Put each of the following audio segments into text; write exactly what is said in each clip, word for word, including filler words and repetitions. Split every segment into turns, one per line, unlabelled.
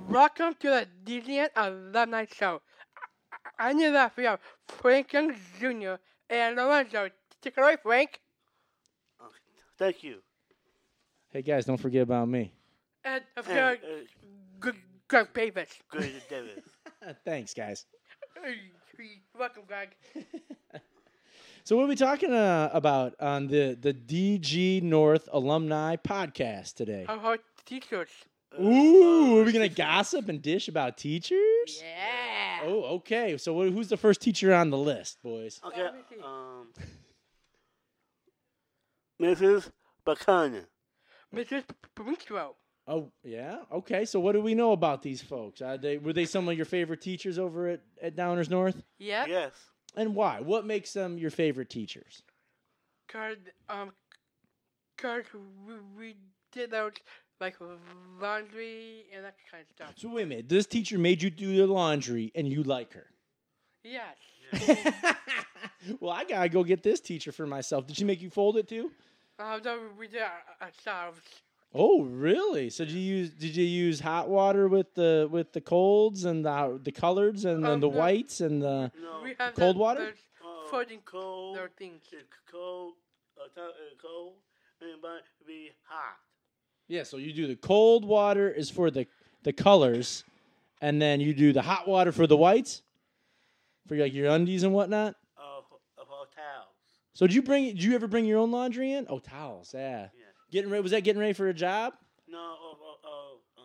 Welcome to the D Z N Alumni Show. I- I'm your left. We have Frank Young Junior and Lorenzo. Take it away, Frank.
Okay. Thank you.
Hey guys, don't forget about me.
And of
And,
course,
uh,
Greg Greg Davis.
Greg Davis.
Thanks, guys.
Welcome, Greg.
So what are we talking uh, about on the, the D G North Alumni Podcast today?
Our host teachers.
Ooh, are we going to gossip and dish about teachers?
Yeah.
Oh, okay. So what, who's the first teacher on the list, boys?
Okay.
Let me see.
Um, Missus Bacana.
Missus Pinto.
Oh, yeah? Okay, so what do we know about these folks? Uh, they, were they some of your favorite teachers over at, at Downers North?
Yep.
Yes.
And why? What makes them your favorite teachers?
Cause um, cause we, we did those like laundry and that kind of stuff.
So wait a minute. This teacher made you do the laundry and you like her?
Yes.
Well, I gotta go get this teacher for myself. Did she make you fold it too?
Uh, no, we did our- ourselves.
Oh, really? So did you use did you use hot water with the with the colds and the the coloreds and then
Um,
the
no.
whites and the
No.
We have
Cold
the,
water?
those
uh,
floating
cold.
those things.
It's cold. Uh, t- uh, cold. And but be hot.
yeah? So you do the cold water is for the the colors, and then you do the hot water for the whites, for like your undies and whatnot.
Uh, for, for towels.
So did you bring? Did you ever bring your own laundry in? Oh, towels. Yeah.
Yeah.
Getting ready. Was that getting ready for a job?
No. Uh, uh,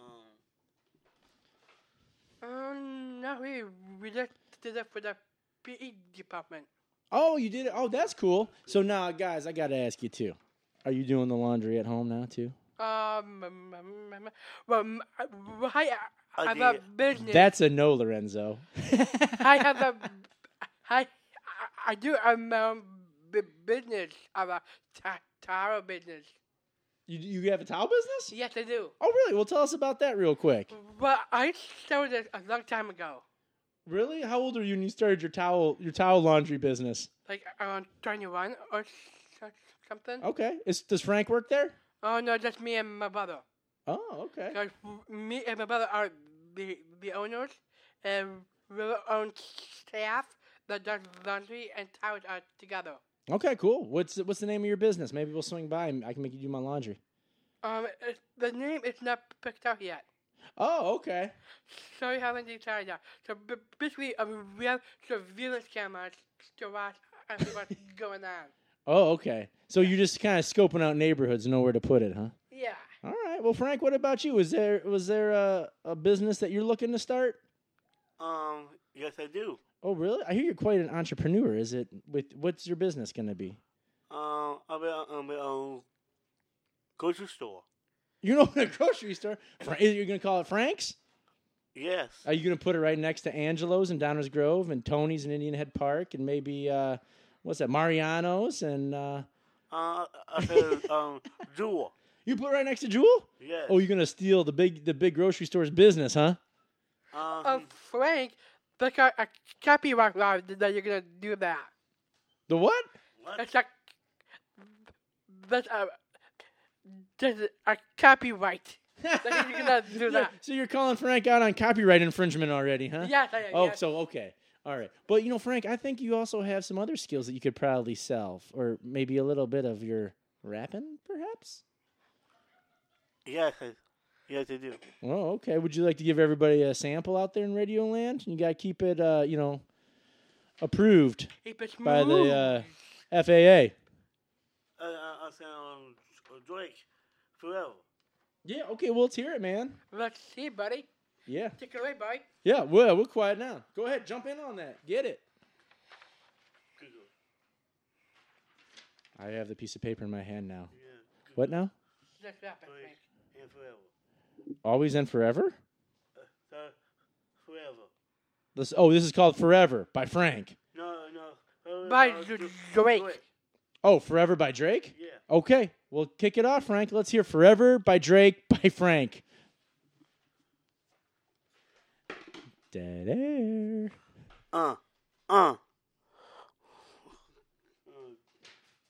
uh, um.
Um, no, we we just did it for the P E department.
Oh, you did it. Oh, that's cool. So now, guys, I got to ask you too. Are you doing the laundry at home now too?
Um, um, um, um, well, um, uh, well, I, I
I
have a
did.
business.
That's a no, Lorenzo.
I have a, I, I, I do a um, b- business of a ta- taro business.
You you have a towel business?
Yes, I do.
Oh, really? Well, tell us about that real quick.
Well, I started it a long time ago,
Really? How old are you when you started your towel your towel laundry business?
like around twenty-one or so- something.
Okay. Is does Frank work there?
Oh no, just me and my brother.
Oh, okay.
Because me and my brother are the the owners, and we're our own staff that does laundry and towels are together.
Okay, cool. What's what's the name of your business? Maybe we'll swing by and I can make you do my laundry.
Um, it, the name is not picked out yet,
Oh, okay.
so we haven't decided yet. So b- basically, um, we have surveillance cameras to watch and see what's going on.
Oh, okay. So you're just kind of scoping out neighborhoods, know where to put it, huh?
Yeah.
All right. Well, Frank, what about you? Was there was there a, a business that you're looking to start?
Um. Yes, I do.
Oh, really? I hear you're quite an entrepreneur. Is it? With what's your business going to be?
Um. I'll be on my own grocery store.
You're not in a grocery store. Fra- You're going to call it Frank's?
Yes.
Are you going to put it right next to Angelo's in Downers Grove and Tony's in Indian Head Park and maybe uh, what's that? Mariano's and uh,
Uh. I said um. Jewel.
you put it right next to Jewel?
Yes.
Oh, you're going to steal the big the big grocery store's business, huh?
Um.
Um, Frank, there's a, a copyright law that you're gonna do that.
The what?
what?
It's like there's a there's a copyright that you're gonna do
Yeah,
that.
so you're calling Frank out on copyright infringement already, huh?
Yes, I,
Oh,
yes.
so okay. All right. But you know, Frank, I think you also have some other skills that you could probably sell, or maybe a little bit of your rapping, perhaps?
Yes. I, yes, I do.
Oh, okay. Would you like to give everybody a sample out there in Radio Land? You got to keep it, uh, you know, approved
Keep it
by
smooth.
the uh, F A A.
Uh, I said um, Drake forever.
Yeah, okay. Well, let's hear it, man.
Let's see, buddy.
Yeah.
Take it away, buddy.
Yeah, well, we're quiet now. Go ahead. Jump in on that. Get it. I have the piece of paper in my hand now.
Yeah.
What now?
Let's wrap it,
Drake
Frank.
and forever.
Always and forever?
Uh, forever.
This, oh, this is called Forever by Frank.
No, no. Uh,
By
uh,
Dr-
Dr-
Drake.
Oh, Forever by Drake?
Yeah.
Okay, well, kick it off, Frank. Let's hear Forever by Drake by Frank. Dead air.
Uh. Uh. Uh,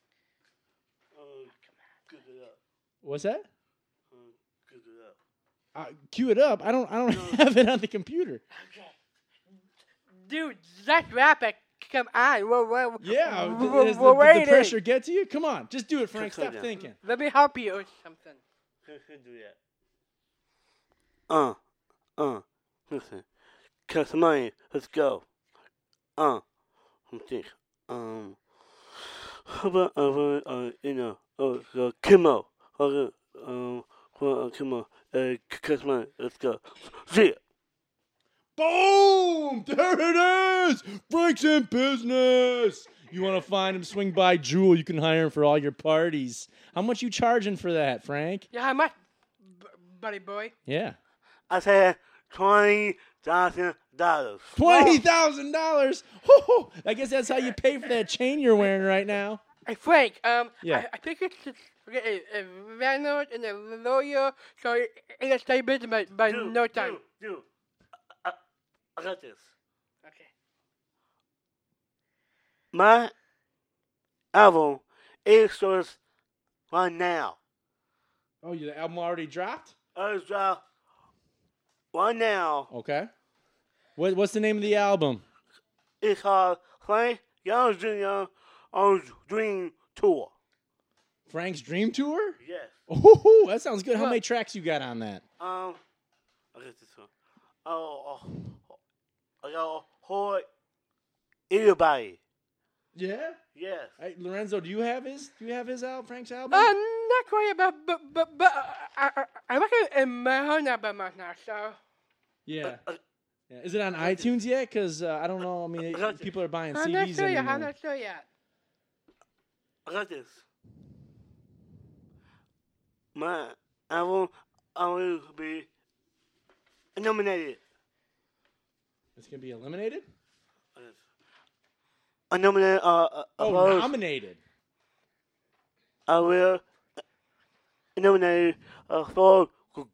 uh, cook it up.
What's that?
Uh, cook it up.
Uh, cue it up. I don't. I don't have it on the computer.
Okay. Dude, let's rap it. Come on. We're, we're,
Yeah.
we're,
Does
we're,
the, did the
waiting.
pressure get to you? Come on, just do it, Frank.
Calm
Stop
down.
thinking.
Let me help you or something.
Can't do that. Uh, uh, listen. Come on, let's go. Uh, I'm think. Um, how about uh, uh, you know, uh, uh Kimo, uh, um, uh, Kimo, uh, come on, let's go. See ya.
Boom! There it is! Frank's in business! You want to find him, swing by Jewel. You can hire him for all your parties. How much you charging for that, Frank?
Yeah, how much, b- buddy boy?
Yeah.
I said twenty thousand dollars.
twenty thousand dollars? I guess that's how you pay for that chain you're wearing right now.
Hey, Frank, um,
Yeah.
I, I think it's just get a, a landlord and a lawyer, so it- it'll stay busy by, by
Dude,
no time.
Dude, dude, I, I got this.
Okay.
My album is starts right now.
Oh, you the album already dropped?
It's uh, right now.
Okay. What, what's the name of the album?
It's called Frank Young Junior on Dream Tour.
Frank's Dream Tour?
Yes.
Oh, that sounds good. How
Well-
many tracks you got on that?
Um, I got this one. Oh, oh, I got whole everybody.
Yeah.
Yes.
Hey, Lorenzo, do you have his? Do you have his album? Frank's album?
Uh, not quite, but but but, but uh, I, I I'm working in my own album right now, so
yeah.
Uh,
Yeah. Is it on iTunes yet? Because uh, I don't know. I mean, it-
I got you.
people are buying
I'm
C
not
Ds
sure yet.
anymore.
I'm not sure yet.
I got this. My album I will be nominated.
It's gonna be eliminated.
I nominated. Uh, uh,
Oh,
for-
nominated.
I will nominate uh, for.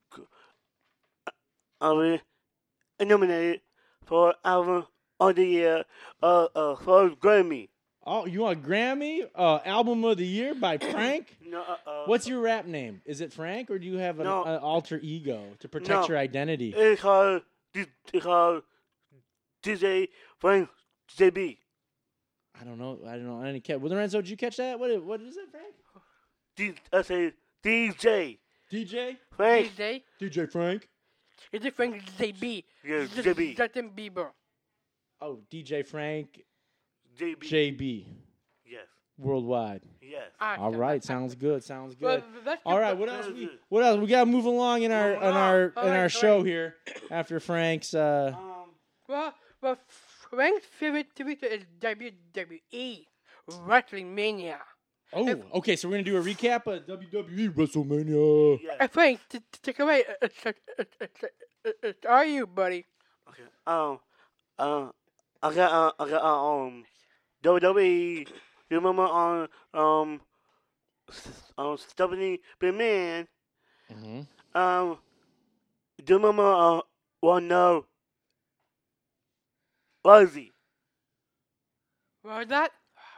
I will nominate for album of the year. Uh, uh, for Grammy.
Oh, you want Grammy? Uh, album of the year by Frank?
No. Uh, uh,
What's your rap name? Is it Frank, or do you have an,
No.
an alter ego to protect
No.
your identity?
It's called. It's called D J Frank J B.
I don't know. I don't know. I didn't catch. Well, Lorenzo, did you catch that? What? What is it, Frank?
D, I say D J
D J.
Frank.
D J,
D J Frank.
it's a Frank J B.
Yeah,
Just
J B.
Justin Bieber.
Oh, D J Frank.
J B.
J B.
Yes.
Worldwide.
Yes.
Awesome.
All right. Sounds good. Sounds
Well,
good.
let's
All
get
right.
the-
What else? We, what else? We gotta move along in our in our in our show here after Frank's. Uh,
Um.
Well, well, Frank's favorite T V show is W W E, Wrestling Mania.
oh, okay. So we're gonna do a recap of W W E WrestleMania.
Yeah.
Hey, Frank, t- t- take away. It's, it's, it's, it's, it's are you, buddy?
Okay. Um. Uh. I got. Uh, I got. Uh, um. W W E. You remember on um. S- Um. Stephanie McMahon.
Mm-hmm.
Um. Do you remember? Uh. Well, no. Ozzy.
What was that?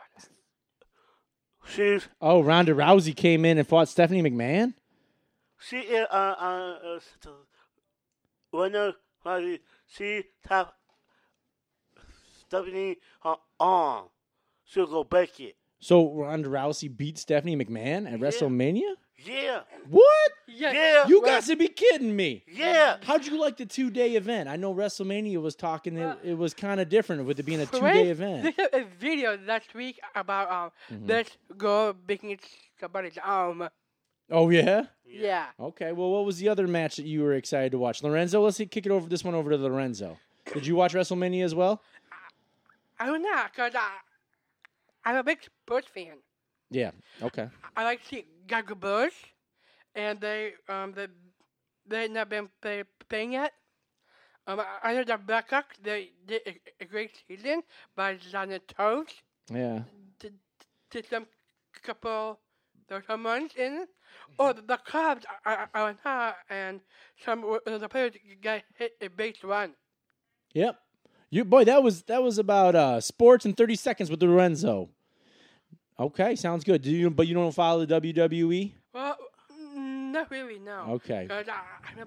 She's.
Oh, Ronda Rousey came in and fought Stephanie McMahon.
She is. Uh. Uh. uh st- well, no. Ozzy. She tap. Stephanie her arm. She'll go back it.
So Ronda Rousey beat Stephanie McMahon at WrestleMania.
Yeah.
What?
Yeah.
Yeah.
You
well,
got to be kidding me.
Yeah.
How'd you like the two day event? I know WrestleMania was talking. It, it was kind of different with it being a two
Frank,
day event.
There's a, a video last week about um
Mhm.
this girl beating somebody's arm.
Oh yeah.
Yeah.
Okay. Well, what was the other match that you were excited to watch, Lorenzo? Let's see, kick it over. This one over to Lorenzo. Did you watch WrestleMania as well?
I don't know, cause I, I'm a big sports fan.
Yeah. Okay.
I like to see Gaga Bush, and they um they they not been play, playing yet. Um, I, I know the Blackhawks they did a, a great season by on the toes.
Yeah.
Did, did some couple there's some runs in. Oh, the, the Cubs are, are on top, and some of the players got hit a base run.
Yep. You boy, that was that was about uh, sports in thirty seconds with Lorenzo. Okay, sounds good. Do you? But you don't follow the W W E?
Well, mm, not really, no.
Okay.
Because I'm a big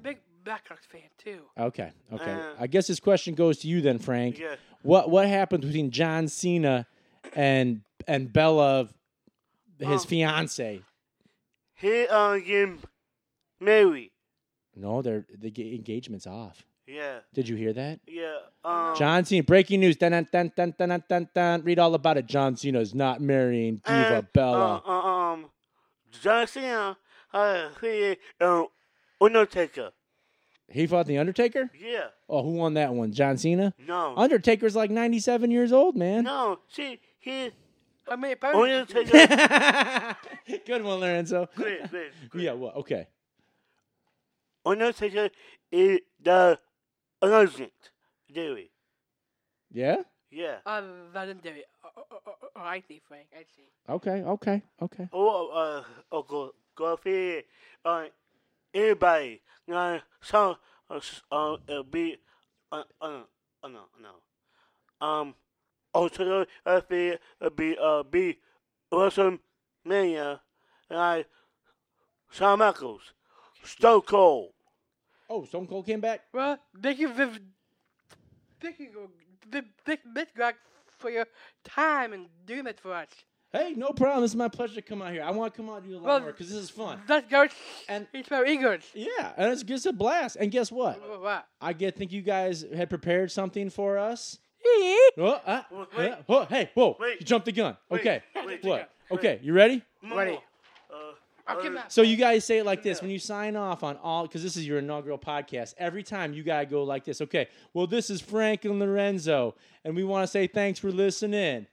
Blackhawks fan too.
Okay, okay.
Uh,
I guess this question goes to you then, Frank.
Yeah.
What what happened between John Cena and and Bella, his
Oh.
fiance?
He uh get married.
No, their the ga- engagement's off.
Yeah.
Did you hear that?
Yeah. Um.
John Cena, breaking news. Dun, dun, dun, dun, dun, dun, dun. Read all about it. John Cena is not marrying Diva
and,
Bella.
Uh, uh, um. John Cena. Uh. He um. Undertaker.
He fought the Undertaker?
Yeah.
Oh, who won that one? John Cena?
No.
Undertaker's like ninety-seven years old, man.
No. See. He.
I mean,
Undertaker.
Good one, Lorenzo.
Great. Great. Great.
Yeah, well, okay.
Undertaker is the legend. Dairy.
Yeah?
Yeah.
uh, legendary. Oh, oh, oh, oh, oh, I see, Frank. I see.
Okay, okay, okay.
Oh, uh, oh, go, go for uh, everybody. Uh, so, uh, s- uh, it'll be, uh, uh, uh, no, no. Um, also, uh, be, uh, be, uh, be, WrestleMania, and I, Shawn Michaels, Stone Cold.
Oh, Stone Cold came back?
Well, thank you, Viv. Thank you, Viv, Viv, Viv, Greg, for your time and doing it for us.
Hey, no problem. It's my pleasure to come out here. I want to come out and do a lot
Well,
more because this is fun.
That goes.
And-
it's very eager.
Yeah, and it's just a blast. And guess what?
What?
I get think you guys had prepared something for us.
Hee.
Oh, uh,
Wait.
yeah. Whoa, hey, whoa!
Wait.
You jumped the gun.
Wait.
Okay,
Wait.
what?
Wait.
Okay, you ready?
Ready.
Uh,
I'll
uh,
give that.
So you guys say it like this when you sign off on all, because this is your inaugural podcast. Every time you gotta go like this. Okay. Well, this is Frank and Lorenzo, and we want to say thanks for listening.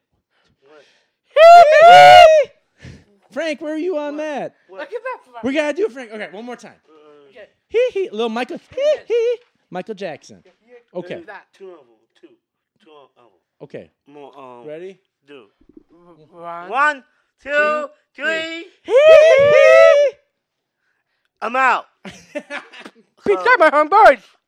Frank, where are you on that?
I'll give that for
We gotta do it, Frank. Okay, one more time.
uh,
Okay.
Hee hee, little Michael. Hee hee, Michael Jackson. Okay,
That.
two of them, two, two of them.
okay.
More, um,
Ready?
do.
One.
One, two, three.
Hee
I'm out.
Peace out, my homeboys.